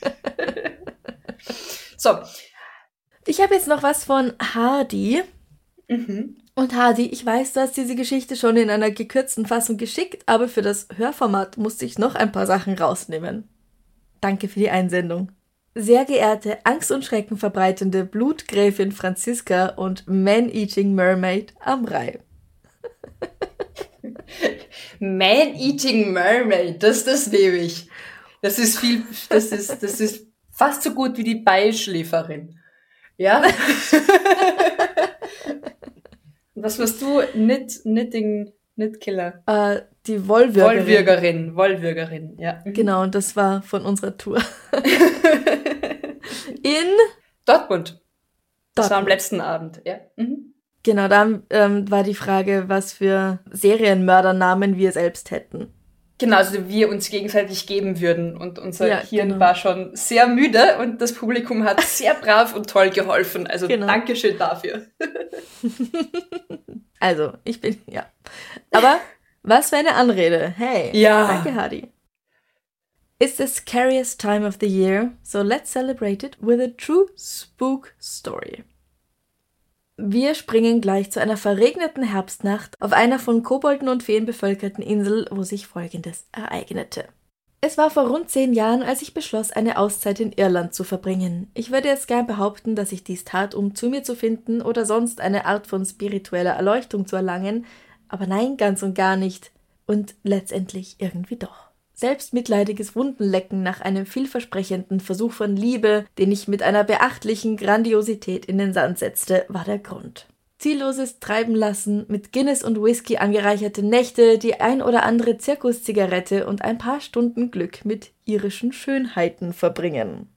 So. Ich habe jetzt noch was von Hardy. Und Hardy, ich weiß, du hast diese Geschichte schon in einer gekürzten Fassung geschickt, aber für das Hörformat musste ich noch ein paar Sachen rausnehmen. Danke für die Einsendung. Sehr geehrte, Angst und Schrecken verbreitende Blutgräfin Franziska und Man-Eating Mermaid Amrei. Man-Eating Mermaid, das nehme ich. Das ist fast so gut wie die Beischläferin. Ja? Was warst du? Killer. Die Wollwürgerin. Wollwürgerin, ja. Genau, und das war von unserer Tour. In Dortmund. Das war am letzten Abend, ja. Genau, da war die Frage, was für Serienmördernamen wir selbst hätten. Genau, also wir uns gegenseitig geben würden und unser Hirn war schon sehr müde und das Publikum hat sehr brav und toll geholfen. Also Dankeschön dafür. Also, ich bin, Aber was für eine Anrede. Hey, danke Hadi. It's the scariest time of the year, so let's celebrate it with a true spook story. Wir springen gleich zu einer verregneten Herbstnacht auf einer von Kobolden und Feen bevölkerten Insel, wo sich Folgendes ereignete. Es war vor rund 10 Jahren, als ich beschloss, eine Auszeit in Irland zu verbringen. Ich würde jetzt gern behaupten, dass ich dies tat, um zu mir zu finden oder sonst eine Art von spiritueller Erleuchtung zu erlangen, aber nein, ganz und gar nicht. Und letztendlich irgendwie doch. Selbstmitleidiges Wundenlecken nach einem vielversprechenden Versuch von Liebe, den ich mit einer beachtlichen Grandiosität in den Sand setzte, war der Grund. Zielloses Treiben lassen, mit Guinness und Whisky angereicherte Nächte, die ein oder andere Zirkuszigarette und ein paar Stunden Glück mit irischen Schönheiten verbringen.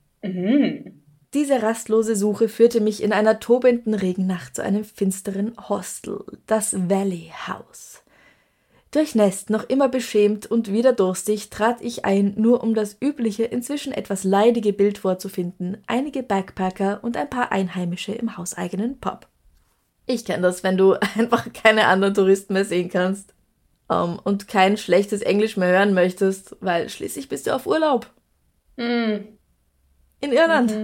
Diese rastlose Suche führte mich in einer tobenden Regennacht zu einem finsteren Hostel, das Valley House. Durchnässt, noch immer beschämt und wieder durstig, trat ich ein, nur um das übliche, inzwischen etwas leidige Bild vorzufinden, einige Backpacker und ein paar Einheimische im hauseigenen Pub. Ich kenne das, wenn du einfach keine anderen Touristen mehr sehen kannst und kein schlechtes Englisch mehr hören möchtest, weil schließlich bist du auf Urlaub. In Irland.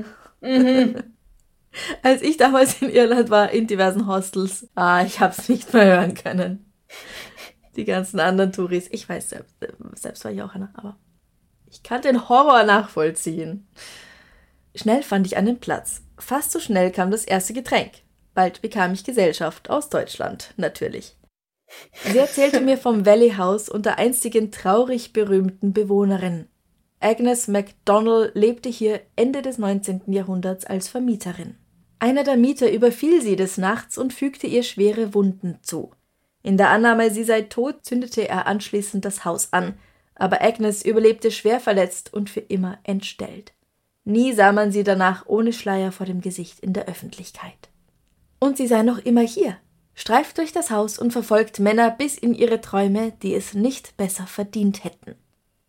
Als ich damals in Irland war, in diversen Hostels, ich hab's nicht mehr hören können. Die ganzen anderen Touris. Ich weiß, selbst war ich auch einer, aber ich kann den Horror nachvollziehen. Schnell fand ich einen Platz. Fast so schnell kam das erste Getränk. Bald bekam ich Gesellschaft aus Deutschland, natürlich. Sie erzählte mir vom Valley House und der einstigen traurig berühmten Bewohnerin. Agnes MacDonald lebte hier Ende des 19. Jahrhunderts als Vermieterin. Einer der Mieter überfiel sie des Nachts und fügte ihr schwere Wunden zu. In der Annahme, sie sei tot, zündete er anschließend das Haus an, aber Agnes überlebte schwer verletzt und für immer entstellt. Nie sah man sie danach ohne Schleier vor dem Gesicht in der Öffentlichkeit. Und sie sei noch immer hier, streift durch das Haus und verfolgt Männer bis in ihre Träume, die es nicht besser verdient hätten.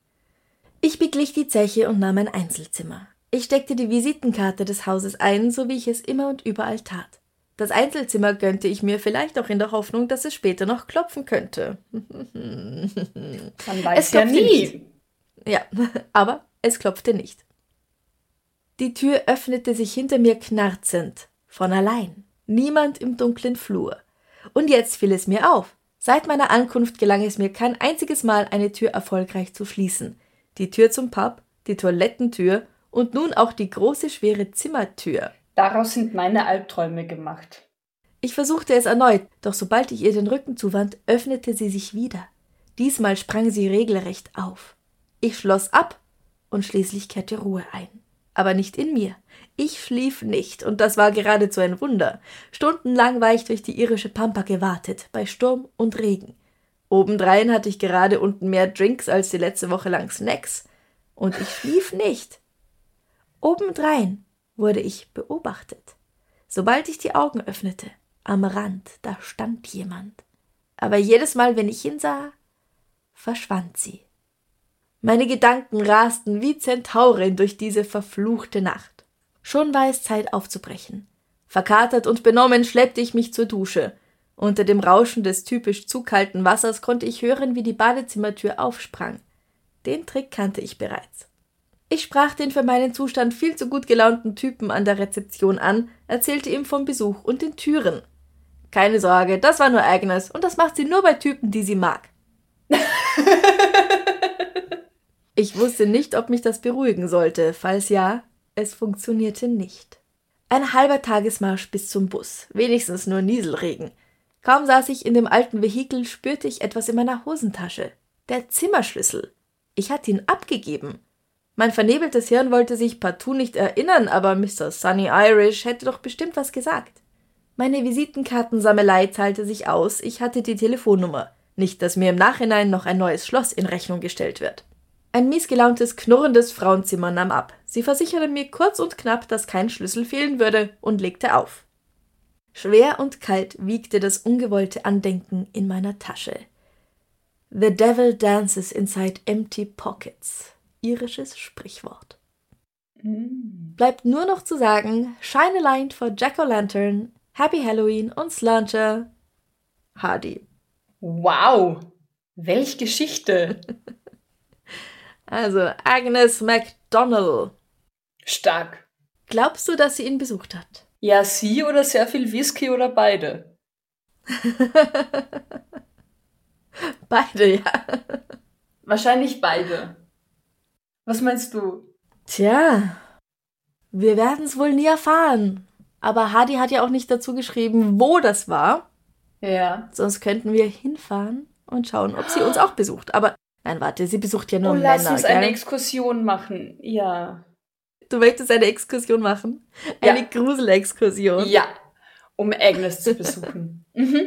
Ich beglich die Zeche und nahm ein Einzelzimmer. Ich steckte die Visitenkarte des Hauses ein, so wie ich es immer und überall tat. Das Einzelzimmer gönnte ich mir vielleicht auch in der Hoffnung, dass es später noch klopfen könnte. Man weiß ja nie. Nicht. Ja, aber es klopfte nicht. Die Tür öffnete sich hinter mir knarzend, von allein. Niemand im dunklen Flur. Und jetzt fiel es mir auf. Seit meiner Ankunft gelang es mir kein einziges Mal, eine Tür erfolgreich zu schließen. Die Tür zum Pub, die Toilettentür und nun auch die große, schwere Zimmertür. Daraus sind meine Albträume gemacht. Ich versuchte es erneut, doch sobald ich ihr den Rücken zuwand, öffnete sie sich wieder. Diesmal sprang sie regelrecht auf. Ich schloss ab und schließlich kehrte Ruhe ein. Aber nicht in mir. Ich schlief nicht und das war geradezu ein Wunder. Stundenlang war ich durch die irische Pampa gewartet, bei Sturm und Regen. Obendrein hatte ich gerade unten mehr Drinks als die letzte Woche lang Snacks. Und ich schlief nicht. Obendrein wurde ich beobachtet. Sobald ich die Augen öffnete, am Rand, da stand jemand. Aber jedes Mal, wenn ich hinsah, verschwand sie. Meine Gedanken rasten wie Zentauren durch diese verfluchte Nacht. Schon war es Zeit aufzubrechen. Verkatert und benommen schleppte ich mich zur Dusche. Unter dem Rauschen des typisch zu kalten Wassers konnte ich hören, wie die Badezimmertür aufsprang. Den Trick kannte ich bereits. Ich sprach den für meinen Zustand viel zu gut gelaunten Typen an der Rezeption an, erzählte ihm vom Besuch und den Türen. Keine Sorge, das war nur Agnes und das macht sie nur bei Typen, die sie mag. Ich wusste nicht, ob mich das beruhigen sollte, falls ja, es funktionierte nicht. Ein halber Tagesmarsch bis zum Bus, wenigstens nur Nieselregen. Kaum saß ich in dem alten Vehikel, spürte ich etwas in meiner Hosentasche. Der Zimmerschlüssel. Ich hatte ihn abgegeben. Mein vernebeltes Hirn wollte sich partout nicht erinnern, aber Mr. Sunny Irish hätte doch bestimmt was gesagt. Meine Visitenkartensammelei zahlte sich aus, ich hatte die Telefonnummer. Nicht, dass mir im Nachhinein noch ein neues Schloss in Rechnung gestellt wird. Ein miesgelauntes, knurrendes Frauenzimmer nahm ab. Sie versicherte mir kurz und knapp, dass kein Schlüssel fehlen würde und legte auf. Schwer und kalt wiegte das ungewollte Andenken in meiner Tasche. The devil dances inside empty pockets. Irisches Sprichwort. Bleibt nur noch zu sagen, shine a light for Jack-O-Lantern, Happy Halloween und Sláinte. Hardy. Wow, welch Geschichte. Also Agnes MacDonald. Stark. Glaubst du, dass sie ihn besucht hat? Ja, sie oder sehr viel Whisky oder beide? Beide, ja. Wahrscheinlich beide. Was meinst du? Tja, wir werden es wohl nie erfahren. Aber Hardy hat ja auch nicht dazu geschrieben, wo das war. Ja. Sonst könnten wir hinfahren und schauen, ob sie uns auch besucht. Aber nein, warte, sie besucht ja nur Männer. Lass uns eine gell? Exkursion machen. Ja. Du möchtest eine Exkursion machen? Ja. Eine Gruselexkursion? Ja, um Agnes zu besuchen.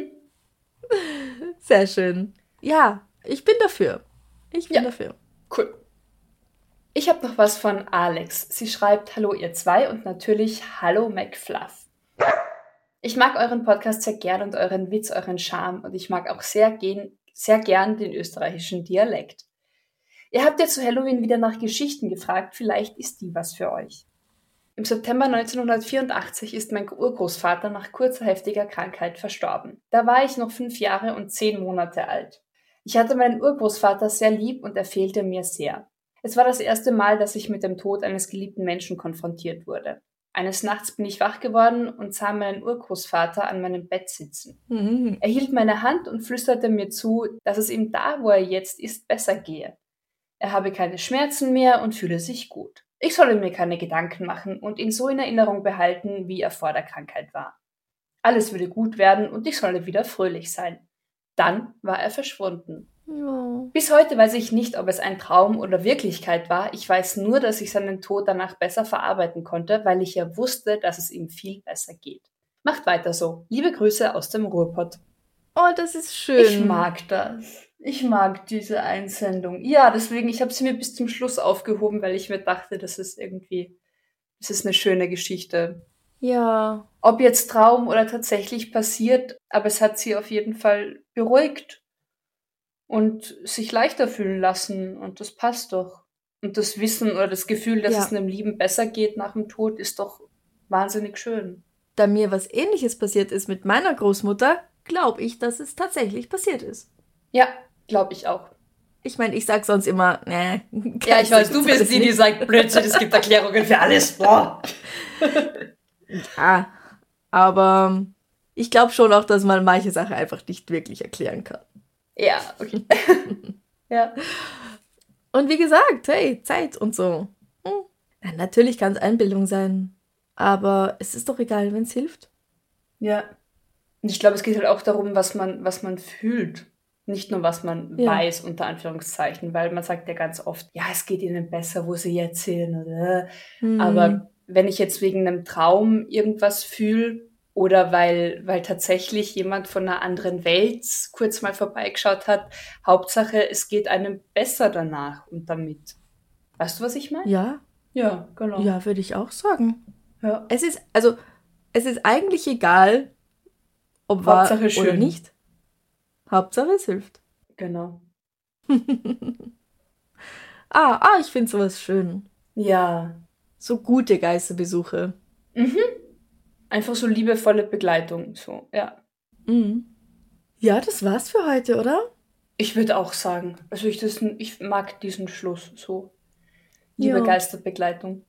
Sehr schön. Ja, ich bin dafür. Dafür. Cool. Ich habe noch was von Alex. Sie schreibt, hallo ihr zwei und natürlich hallo McFluff. Ich mag euren Podcast sehr gern und euren Witz, euren Charme und ich mag auch sehr gern den österreichischen Dialekt. Ihr habt ja zu Halloween wieder nach Geschichten gefragt, vielleicht ist die was für euch. Im September 1984 ist mein Urgroßvater nach kurzer heftiger Krankheit verstorben. Da war ich noch 5 Jahre und 10 Monate alt. Ich hatte meinen Urgroßvater sehr lieb und er fehlte mir sehr. Es war das erste Mal, dass ich mit dem Tod eines geliebten Menschen konfrontiert wurde. Eines Nachts bin ich wach geworden und sah meinen Urgroßvater an meinem Bett sitzen. Er hielt meine Hand und flüsterte mir zu, dass es ihm da, wo er jetzt ist, besser gehe. Er habe keine Schmerzen mehr und fühle sich gut. Ich solle mir keine Gedanken machen und ihn so in Erinnerung behalten, wie er vor der Krankheit war. Alles würde gut werden und ich solle wieder fröhlich sein. Dann war er verschwunden. Ja. Bis heute weiß ich nicht, ob es ein Traum oder Wirklichkeit war. Ich weiß nur, dass ich seinen Tod danach besser verarbeiten konnte, weil ich ja wusste, dass es ihm viel besser geht. Macht weiter so. Liebe Grüße aus dem Ruhrpott. Oh, das ist schön. Ich mag das. Ich mag diese Einsendung. Ja, deswegen, ich habe sie mir bis zum Schluss aufgehoben, weil ich mir dachte, das ist eine schöne Geschichte. Ja. Ob jetzt Traum oder tatsächlich passiert, aber es hat sie auf jeden Fall beruhigt und sich leichter fühlen lassen und das passt doch. Und das Wissen oder das Gefühl, dass es einem Lieben besser geht nach dem Tod, ist doch wahnsinnig schön. Da mir was Ähnliches passiert ist mit meiner Großmutter, glaube ich, dass es tatsächlich passiert ist. Ja, glaube ich auch. Ich meine, ich sag sonst immer, Ja, ich weiß, du bist die sagt, Blödsinn, es gibt Erklärungen für alles. Boah. Ja, aber ich glaube schon auch, dass man manche Sachen einfach nicht wirklich erklären kann. Ja, okay. Ja. Und wie gesagt, hey, Zeit und so. Ja, natürlich kann es Einbildung sein, aber es ist doch egal, wenn es hilft. Ja. Und ich glaube, es geht halt auch darum, was man fühlt. Nicht nur, was man weiß, unter Anführungszeichen, weil man sagt ja ganz oft, ja, es geht ihnen besser, wo sie jetzt sind. Oder? Aber wenn ich jetzt wegen einem Traum irgendwas fühle oder weil tatsächlich jemand von einer anderen Welt kurz mal vorbeigeschaut hat, Hauptsache, es geht einem besser danach und damit. Weißt du, was ich meine? Ja. Ja, genau. Ja, würde ich auch sagen. Ja. Es ist eigentlich egal, ob Hauptsache wahr schön. oder nicht. Hauptsache es hilft. Genau. Ich finde sowas schön. Ja. So gute Geisterbesuche. Einfach so liebevolle Begleitung, so, ja. Ja, das war's für heute, oder? Ich würde auch sagen, also ich mag diesen Schluss so. Liebe Ja. Geisterbegleitung.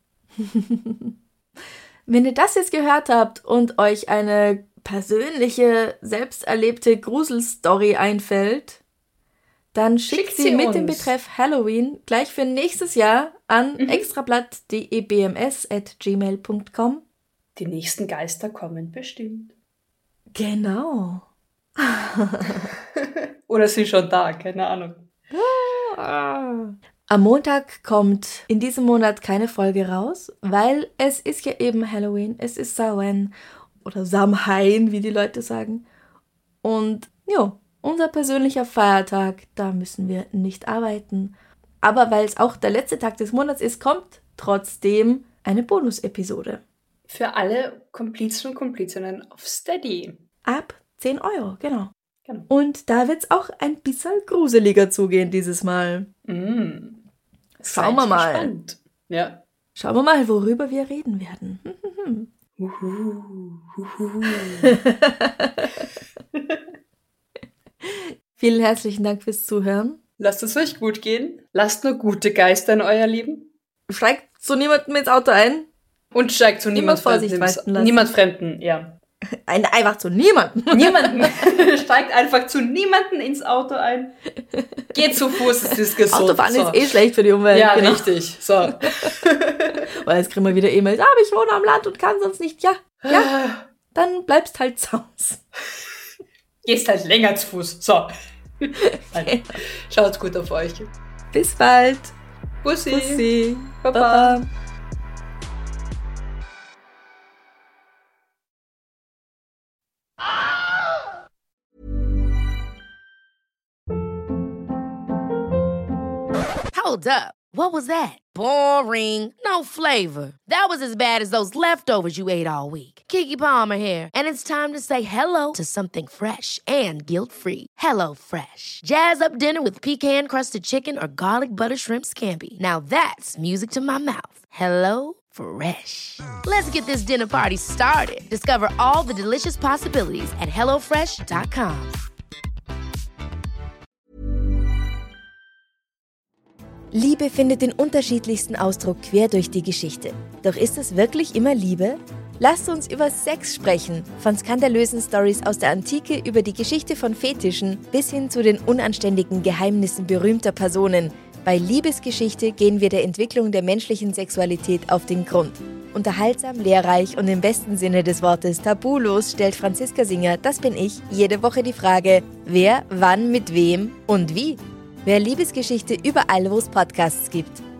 Wenn ihr das jetzt gehört habt und euch eine persönliche, selbst erlebte Gruselstory einfällt, dann schickt sie mit dem uns. Betreff Halloween gleich für nächstes Jahr an extrablatt.debms@gmail.com. Die nächsten Geister kommen bestimmt. Genau. Oder sind schon da, keine Ahnung. Am Montag kommt in diesem Monat keine Folge raus, weil es ist ja eben Halloween, es ist Samhain oder Samhain, wie die Leute sagen. Und ja, unser persönlicher Feiertag, da müssen wir nicht arbeiten. Aber weil es auch der letzte Tag des Monats ist, kommt trotzdem eine Bonus-Episode. Für alle Komplizen und Komplizinnen auf Steady. Ab 10 €, genau. Genau. Und da wird es auch ein bisschen gruseliger zugehen dieses Mal. Schauen wir mal. Gespannt. Ja. Schauen wir mal, worüber wir reden werden. Vielen herzlichen Dank fürs Zuhören. Lasst es euch gut gehen. Lasst nur gute Geister in euer Leben. Steigt zu niemandem ins Auto ein. Und steigt zu niemand Vorsicht walten lassen. Niemand Fremden, ja. Einfach zu niemandem. Niemanden. Steigt einfach zu niemanden ins Auto ein. Geht zu Fuß, es ist gesund. Autofahren ist eh schlecht für die Umwelt. Ja, genau. Richtig. So. Weil jetzt kriegen wir wieder E-Mails. Aber ich wohne am Land und kann sonst nicht. Ja. Dann bleibst halt zu Hause. Gehst halt länger zu Fuß. So. Also, schaut gut auf euch. Bis bald. Bussi. Bussi. Baba. Hold up. What was that? Boring. No flavor. That was as bad as those leftovers you ate all week. Keke Palmer here, and it's time to say hello to something fresh and guilt-free. Hello Fresh. Jazz up dinner with pecan-crusted chicken or garlic butter shrimp scampi. Now that's music to my mouth. Hello Fresh. Let's get this dinner party started. Discover all the delicious possibilities at hellofresh.com. Liebe findet den unterschiedlichsten Ausdruck quer durch die Geschichte. Doch ist es wirklich immer Liebe? Lasst uns über Sex sprechen. Von skandalösen Storys aus der Antike über die Geschichte von Fetischen bis hin zu den unanständigen Geheimnissen berühmter Personen. Bei Liebesgeschichte gehen wir der Entwicklung der menschlichen Sexualität auf den Grund. Unterhaltsam, lehrreich und im besten Sinne des Wortes tabulos stellt Franziska Singer, das bin ich, jede Woche die Frage, wer, wann, mit wem und wie. Wer Liebesgeschichte überall, wo es Podcasts gibt.